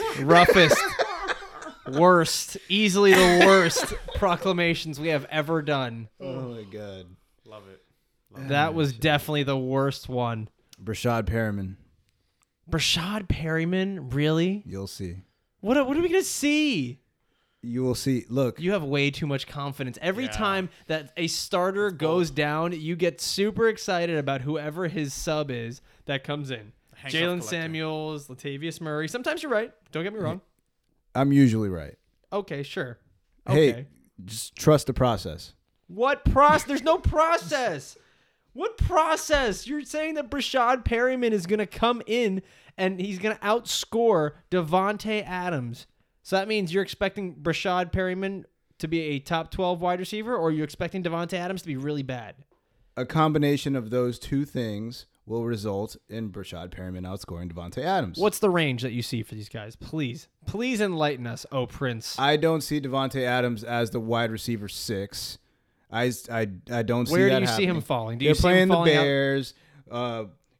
worst, easily the worst proclamations we have ever done. Oh, my God. Love it. That was definitely the worst one. Brashad Perriman. Brashad Perryman, really? You'll see. What are we going to see? You will see. Look. You have way too much confidence. Every time that a starter goes down, you get super excited about whoever his sub is that comes in. Jalen Samuels, Latavius Murray. Sometimes you're right. Don't get me wrong. I'm usually right. Okay, sure. Hey, Okay. just trust the process. What process? There's no process. What process? You're saying that Brashad Perryman is going to come in and he's going to outscore Devontae Adams. So that means you're expecting Brashad Perryman to be a top 12 wide receiver, or are you expecting Devontae Adams to be really bad? A combination of those two things will result in Brashad Perriman outscoring Devontae Adams. What's the range that you see for these guys? Please enlighten us, oh Prince. I don't see Devontae Adams as the wide receiver 6. I don't see that Where do you happening. see him falling? Do They're you see him playing the falling out? Bears.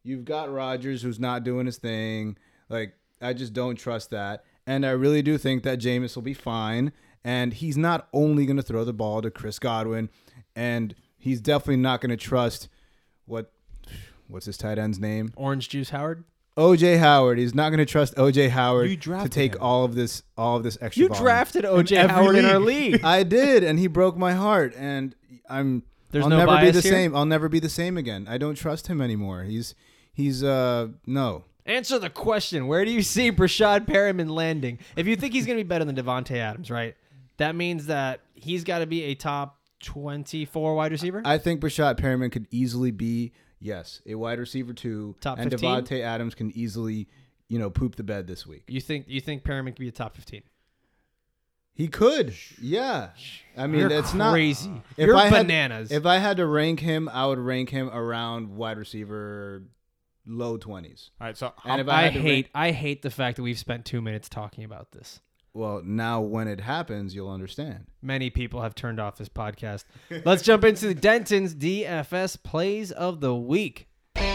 You've got Rodgers, who's not doing his thing. Like, I just don't trust that. And I really do think that Jameis will be fine. And he's not only going to throw the ball to Chris Godwin, and he's definitely not going to trust what's his tight end's name? Orange Juice Howard. OJ Howard. He's not going to trust OJ Howard You to drafted take him. all of this extra You volume. drafted OJ every Howard in our league. league. I did, and he broke my heart, and There's I'll no never be bias the here? same. I'll never be the same again. I don't trust him anymore. He's no. Answer the question. Where do you see Brashad Perriman landing? If you think he's going to be better than Devontae Adams, right? That means that he's got to be a top 24 wide receiver? I think Brashad Perriman could easily be, yes, a wide receiver 2. Top and 15? Devontae Adams can easily, poop the bed this week. You think Perriman could be a top 15? He could. Yeah. I mean, You're that's not crazy. If You're I had- bananas. If I had to rank him, I would rank him around wide receiver low 20s. All right, so And if I had to rank- hate the fact that we've spent 2 minutes talking about this. well, now when it happens, you'll understand. Many people have turned off this podcast. Let's jump into Denton's DFS plays of the week.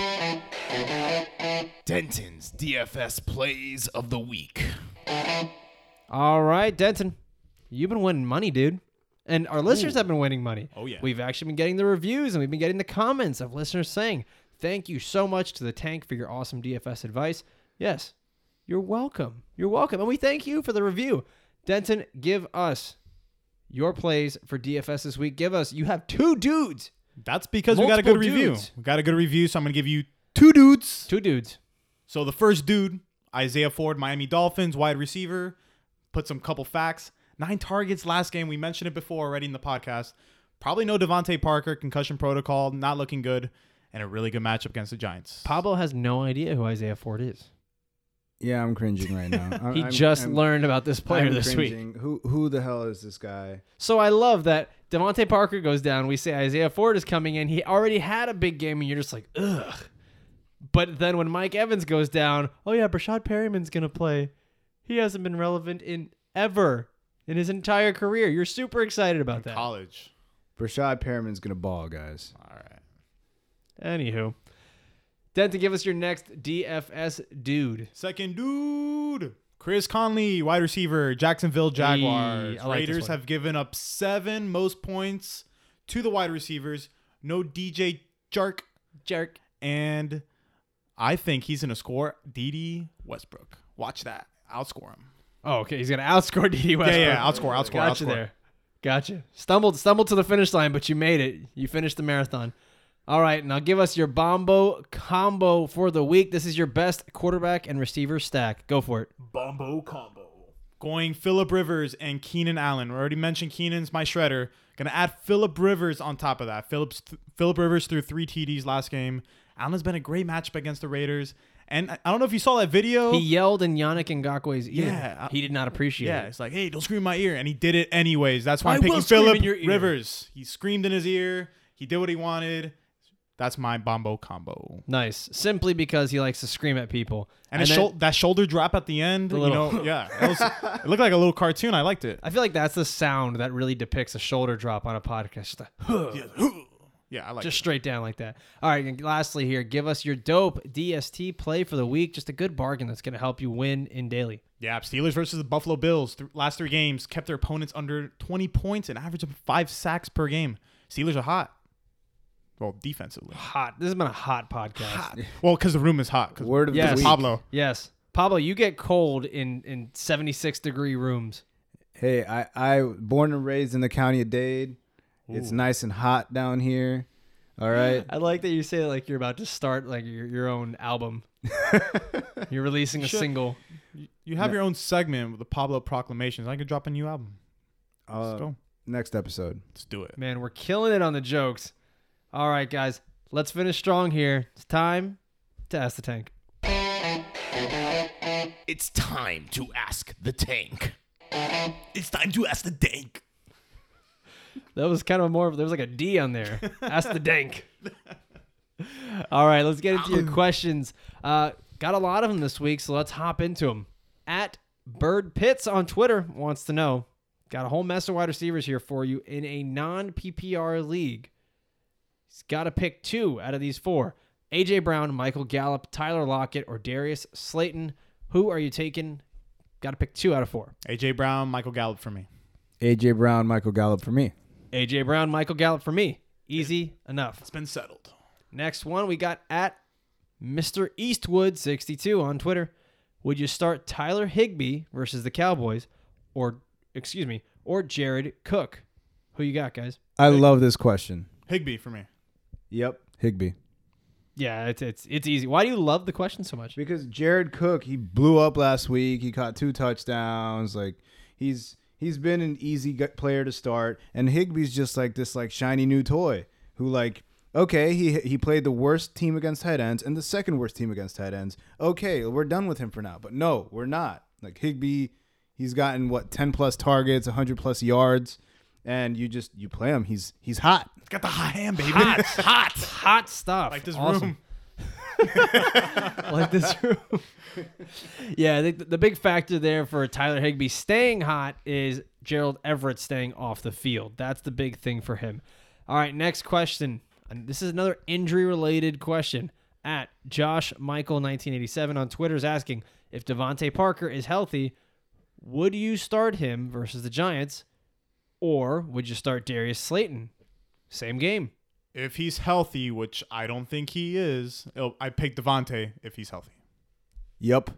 Denton's DFS plays of the week. All right, Denton, you've been winning money, dude. And our listeners have been winning money. Oh, yeah. We've actually been getting the reviews and we've been getting the comments of listeners saying, thank you so much to the Tank for your awesome DFS advice. Yes, you're welcome. You're welcome. And we thank you for the review. Denton, give us your plays for DFS this week. You have 2 dudes. that's because we got a good Multiple review. dudes. We got a good review, so I'm going to give you 2 dudes. 2 dudes. So the first dude, Isaiah Ford, Miami Dolphins, wide receiver. Put some couple facts. 9 targets last game. We mentioned it before already in the podcast. Probably no Devontae Parker, concussion protocol, not looking good, and a really good matchup against the Giants. Pablo has no idea who Isaiah Ford is. Yeah, I'm cringing right now. He just learned about this player I'm this week. cringing. Who the hell is this guy? So I love that Devontae Parker goes down. We say Isaiah Ford is coming in. He already had a big game, and you're just like, ugh. But then when Mike Evans goes down, oh yeah, Brashad Perriman's going to play. He hasn't been relevant in his entire career. You're super excited about that. College. Brashad Perriman's going to ball, guys. All right. Anywho. Denton, give us your next DFS dude. Second dude, Chris Conley, wide receiver, Jacksonville Jaguars. I like this Raiders one. have given up 7 most points to the wide receivers. No DJ Jerk. And I think he's going to score D.D. Westbrook. Watch that. Outscore him. Oh, okay. He's going to outscore D.D. Westbrook. Yeah, outscore. Gotcha there. Gotcha. Stumbled to the finish line, but you made it. You finished the marathon. All right, now give us your Bombo combo for the week. This is your best quarterback and receiver stack. Go for it. Bombo combo. Going Phillip Rivers and Keenan Allen. We already mentioned Keenan's my shredder. Gonna add Phillip Rivers on top of that. Phillip Rivers threw 3 TDs last game. Allen's been a great matchup against the Raiders. And I don't know if you saw that video. He yelled in Yannick Ngakwe's ear. Yeah. He did not appreciate Yeah, it. it's like, hey, don't scream in my ear. And he did it anyways. That's why I I'm will picking scream Phillip in your ear. Rivers. He screamed in his ear. He did what he wanted. That's my Bombo combo. Nice. Simply because he likes to scream at people. And his then- that shoulder drop at the end, little- yeah. It looked like a little cartoon. I liked it. I feel like that's the sound that really depicts a shoulder drop on a podcast. Just, Yeah, I like just it. straight down like that. All right, and lastly here, give us your dope DST play for the week. Just a good bargain that's going to help you win in daily. Yeah, Steelers versus the Buffalo Bills. Last 3 games kept their opponents under 20 points and average of 5 sacks per game. Steelers are hot. Well, defensively. Hot. This has been a hot podcast. Well, because the room is hot. 'Cause Word of Yes. the week. Pablo. Yes. Pablo, you get cold in 76-degree rooms. Hey, I born and raised in the county of Dade. It's nice and hot down here. All right. I like that you say it like you're about to start like your own album. You're releasing a Should- single. You have your own segment with the Pablo Proclamations. I could drop a new album. Let's go. Next episode. Let's do it. Man, we're killing it on the jokes. All right, guys. Let's finish strong here. It's time to Ask the Tank. It's time to ask the tank. It's time to ask the dank. That was kind of more, there was like a D on there. Ask the Dank. All right, let's get into your questions. Got a lot of them this week, so let's hop into them. At Bird Pitts on Twitter wants to know, got a whole mess of wide receivers here for you in a non-PPR league. He's got to pick 2 out of these 4. A.J. Brown, Michael Gallup, Tyler Lockett, or Darius Slayton. Who are you taking? Got to pick 2 out of 4. A.J. Brown, Michael Gallup for me. A.J. Brown, Michael Gallup for me. A.J. Brown, Michael Gallup for me. Easy enough. It's been settled. Next one, we got at Mr. Eastwood62 on Twitter. Would you start Tyler Higbee versus the Cowboys, or Jared Cook? Who you got, guys? I love this question. Higbee for me. Yep, Higbee. Yeah, it's easy. Why do you love the question so much? Because Jared Cook, he blew up last week. He caught 2 touchdowns. Like he's been an easy player to start, and Higbee's just like this like shiny new toy who like. Okay, he played the worst team against tight ends and the second worst team against tight ends. Okay, we're done with him for now. But no, we're not. Like Higbee, he's gotten 10+ targets, 100+ yards, and you play him. He's hot. It's got the hot hand, baby. Hot stuff. Like this Awesome. room. Like this room. Yeah, I think the big factor there for Tyler Higbee staying hot is Gerald Everett staying off the field. That's the big thing for him. All right, next question. And this is another injury-related question. At Josh Michael 1987 on Twitter is asking, if Devontae Parker is healthy, would you start him versus the Giants, or would you start Darius Slayton? Same game. If he's healthy, which I don't think he is, I pick Devontae if he's healthy. Yep.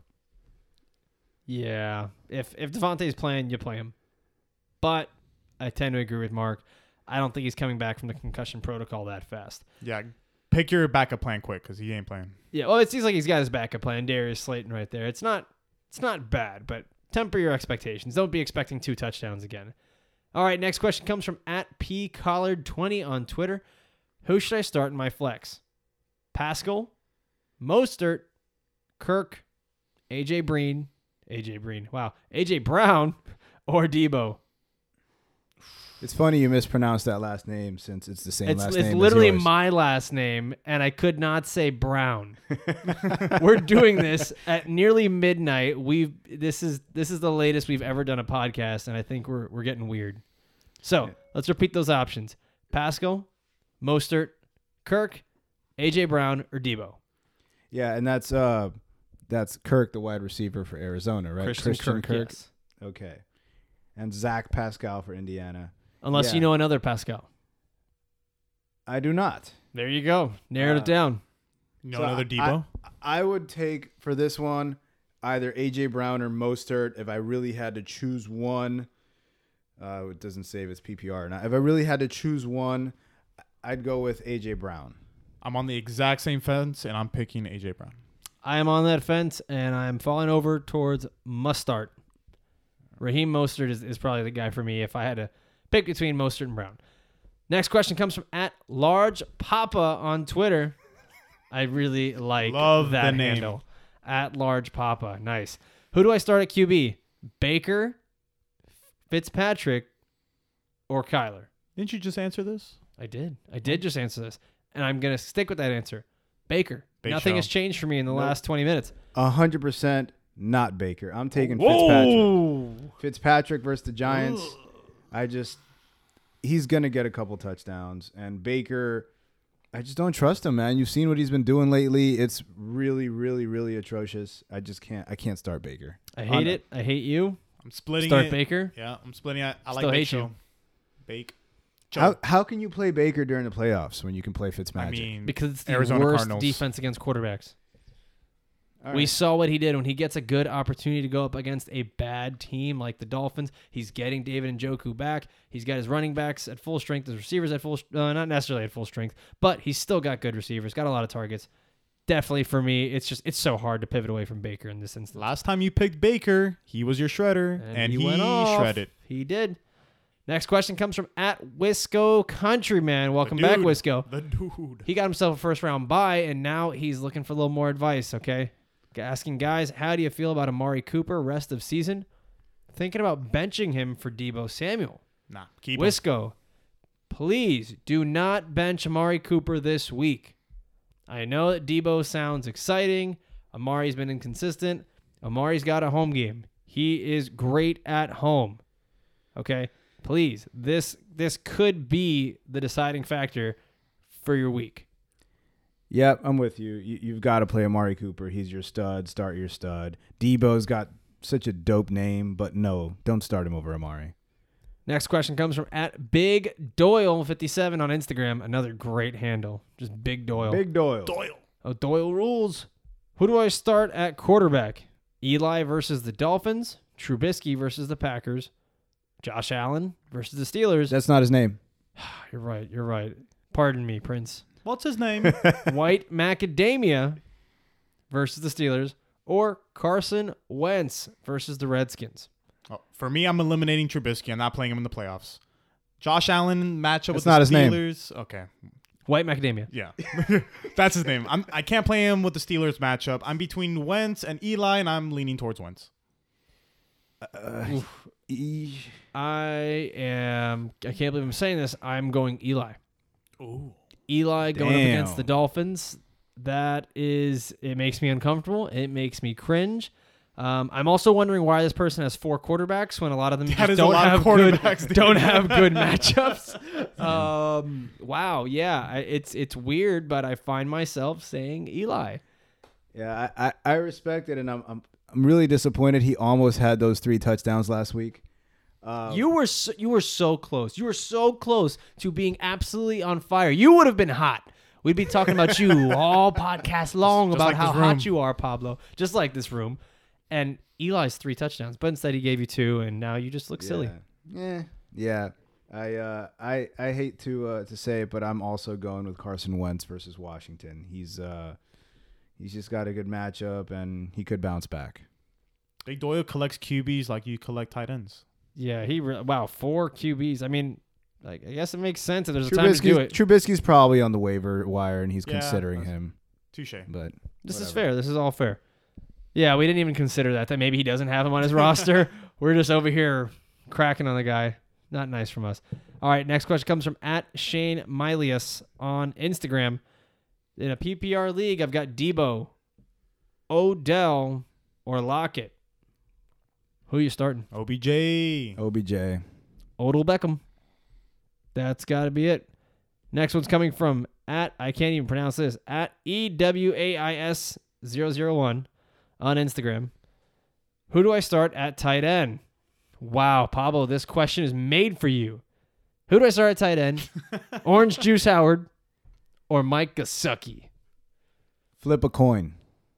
Yeah. If Devontae's playing, you play him. But I tend to agree with Mark. I don't think he's coming back from the concussion protocol that fast. Yeah, pick your backup plan quick because he ain't playing. Yeah, well, it seems like he's got his backup plan, Darius Slayton, right there. It's not bad, but temper your expectations. Don't be expecting 2 touchdowns again. All right, next question comes from at pcollard20 on Twitter. Who should I start in my flex? Pascal, Mostert, Kirk, AJ Brown, or Debo? It's funny you mispronounced that last name since it's the same last name. It's literally as yours. my last name, and I could not say Brown. We're doing this at nearly midnight. This is the latest we've ever done a podcast, and I think we're getting weird. So let's repeat those options: Pascal, Mostert, Kirk, AJ Brown, or Debo. Yeah, and that's Kirk, the wide receiver for Arizona, right? Christian Kirk. Yes. Okay, and Zach Pascal for Indiana. Unless you know another Pascal. I do not. There you go. Narrowed it down. Another Debo? I would take, for this one, either A.J. Brown or Mostert. If I really had to choose one, it doesn't say if it's PPR or not. If I really had to choose one, I'd go with A.J. Brown. I'm on the exact same fence, and I'm picking A.J. Brown. I am on that fence, and I'm falling over towards must start. Raheem Mostert is probably the guy for me if I had to pick between Mostert and Brown. Next question comes from at Large Papa on Twitter. I really love that the name. handle. At Large Papa. Nice. Who do I start at QB? Baker, Fitzpatrick, or Kyler? Didn't you just answer this? I did. I did just answer this. And I'm going to stick with that answer. Baker. Nothing has changed for me in the last 20 minutes. 100% not Baker. I'm taking Fitzpatrick. Fitzpatrick versus the Giants. He's going to get a couple touchdowns. And Baker, I just don't trust him, man. You've seen what he's been doing lately. It's really, really, really atrocious. I can't start Baker. I hate it. I hate you. I'm splitting Start it. Baker. Yeah, I'm splitting it. I Still like hate Baker. you. Bake. How can you play Baker during the playoffs when you can play Fitzmagic? I mean, Because it's the Arizona worst Cardinals. defense against quarterbacks. All We right. saw what he did when he gets a good opportunity to go up against a bad team like the Dolphins. He's getting David Njoku back. He's got his running backs at full strength, his receivers at full, not necessarily at full strength, but he's still got good receivers, got a lot of targets. Definitely for me, it's so hard to pivot away from Baker in this instance. last time you picked Baker, he was your shredder, and he went off. shredded. He did. Next question comes from at Wisco Countryman. Welcome back, dude. Wisco. The dude. He got himself a first round bye, and now he's looking for a little more advice, okay? Asking guys, how do you feel about Amari Cooper rest of season? Thinking about benching him for Deebo Samuel. Nah, keep him. Wisco, please do not bench Amari Cooper this week. I know that Deebo sounds exciting. Amari's been inconsistent. Amari's got a home game. He is great at home. Okay? Please, this could be the deciding factor for your week. Yep, I'm with you. You've got to play Amari Cooper. He's your stud. Start your stud. Debo's got such a dope name, but no, don't start him over Amari. Next question comes from @BigDoyle57 on Instagram. Another great handle. Just Big Doyle. Big Doyle. Oh, Doyle rules. Who do I start at quarterback? Eli versus the Dolphins. Trubisky versus the Packers. Josh Allen versus the Steelers. That's not his name. You're right. Pardon me, Prince. What's his name? White Macadamia versus the Steelers. Or Carson Wentz versus the Redskins. Oh, for me, I'm eliminating Trubisky. I'm not playing him in the playoffs. Josh Allen matchup with not the his name. Steelers. Okay. White Macadamia. Yeah. That's his name. I can't play him with the Steelers matchup. I'm between Wentz and Eli, and I'm leaning towards Wentz. I can't believe I'm saying this. I'm going Eli. Ooh. Eli going up against Damn. the Dolphins. It makes me uncomfortable. It makes me cringe. I'm also wondering why this person has 4 quarterbacks when a lot of them That just is a don't lot of have good, quarterbacks, dude. don't have good matchups. Wow, yeah, it's weird, but I find myself saying Eli. Yeah, I respect it, and I'm really disappointed. He almost had those 3 touchdowns last week. You were so close. You were so close to being absolutely on fire. You would have been hot. We'd be talking about you all podcast long Just about like how this room. hot you are, Pablo. Just like this room. And Eli's 3 touchdowns, but instead he gave you 2, and now you just look silly. Yeah. I hate to say it, but I'm also going with Carson Wentz versus Washington. He's just got a good matchup, and he could bounce back. Big Doyle collects QBs like you collect tight ends. Yeah, 4 QBs. I mean, I guess it makes sense if there's a time to do it. Trubisky's probably on the waiver wire, and he's Yeah, considering that's- him. Touche. But This is fair. This is all fair. Yeah, we didn't even consider that maybe he doesn't have him on his roster. We're just over here cracking on the guy. Not nice from us. All right, next question comes from @Shane Milius on Instagram. In a PPR league, I've got Debo, Odell, or Lockett. Who are you starting? OBJ. Odell Beckham. That's got to be it. Next one's coming from I can't even pronounce this, @EWAIS001 on Instagram. Who do I start at tight end? Wow, Pablo, this question is made for you. Who do I start at tight end? Orange Juice Howard or Mike Gesicki? flip a coin.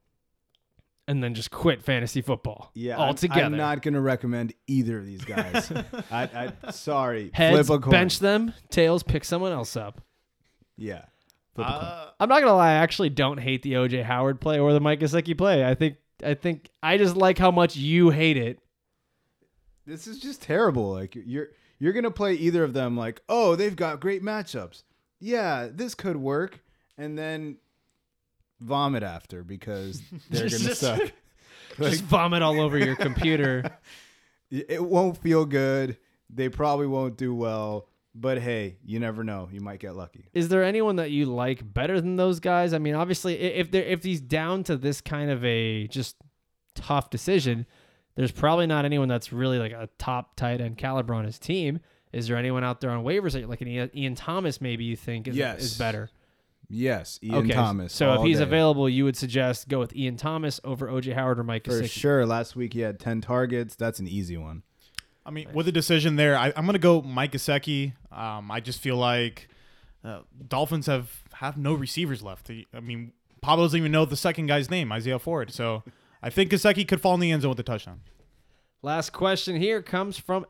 And then just quit fantasy football Yeah, altogether. I'm not going to recommend either of these guys. I Heads, flip a coin. bench them. Tails, pick someone else up. Yeah. Flip a coin. I'm not gonna lie, I actually don't hate the OJ Howard play or the Mike Gesicki play. I think I just like how much you hate it. This is just terrible. Like you're gonna play either of them. Like, oh, they've got great matchups. Yeah, this could work, and then vomit after because they're gonna suck. Just vomit all over your computer. It won't feel good. They probably won't do well. But hey, you never know. You might get lucky. Is there anyone that you like better than those guys? I mean, obviously, if he's down to this kind of a just tough decision, there's probably not anyone that's really like a top tight end caliber on his team. Is there anyone out there on waivers that like an Ian Thomas maybe you think is better? Yes, Ian Thomas. So if all he's day. available, you would suggest go with Ian Thomas over OJ Howard or Mike For Gesicki. sure. Last week he had 10 targets. That's an easy one. I mean, with the decision there, I'm going to go Mike Gesicki. I just feel like Dolphins have no receivers left. I mean, Pablo doesn't even know the second guy's name, Isaiah Ford. So I think Gesicki could fall in the end zone with a touchdown. Last question here comes from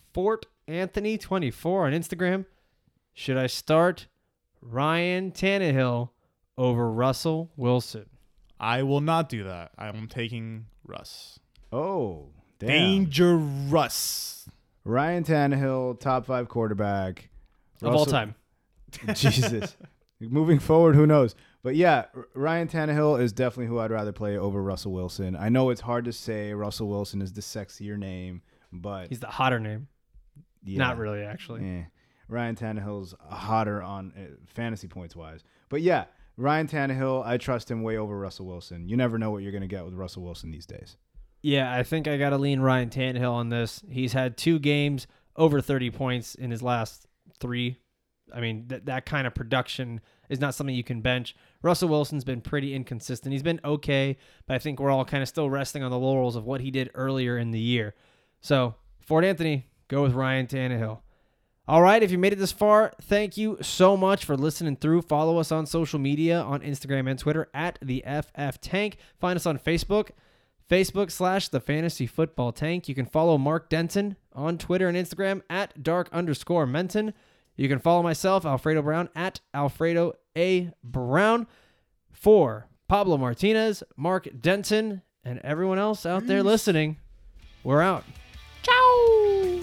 @FortAnthony24 on Instagram. Should I start Ryan Tannehill over Russell Wilson? I will not do that. I'm taking Russ. Oh, damn. Dangerous. Ryan Tannehill, top 5 quarterback. Of all time. Jesus. Moving forward, who knows? But yeah, Ryan Tannehill is definitely who I'd rather play over Russell Wilson. I know it's hard to say Russell Wilson is the sexier name, but He's the hotter name. yeah, Not really, actually. eh. Ryan Tannehill's hotter on fantasy points wise. But yeah, Ryan Tannehill, I trust him way over Russell Wilson. You never know what you're going to get with Russell Wilson these days. Yeah, I think I got to lean Ryan Tannehill on this. He's had 2 games over 30 points in his last 3 I mean, that kind of production is not something you can bench. Russell Wilson's been pretty inconsistent. He's been okay, but I think we're all kind of still resting on the laurels of what he did earlier in the year. So, Fort Anthony, go with Ryan Tannehill. All right, if you made it this far, thank you so much for listening through. Follow us on social media, on Instagram and Twitter, at the FF Tank. Find us on Facebook, Facebook.com/The Fantasy Football Tank. You can follow Mark Denton on Twitter and Instagram at @dark_Menton. You can follow myself, Alfredo Brown, at Alfredo A. Brown. For Pablo Martinez, Mark Denton, and everyone else out there listening, we're out. Ciao!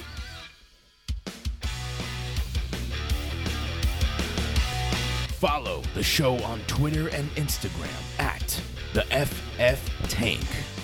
Follow the show on Twitter and Instagram at the FF Tank.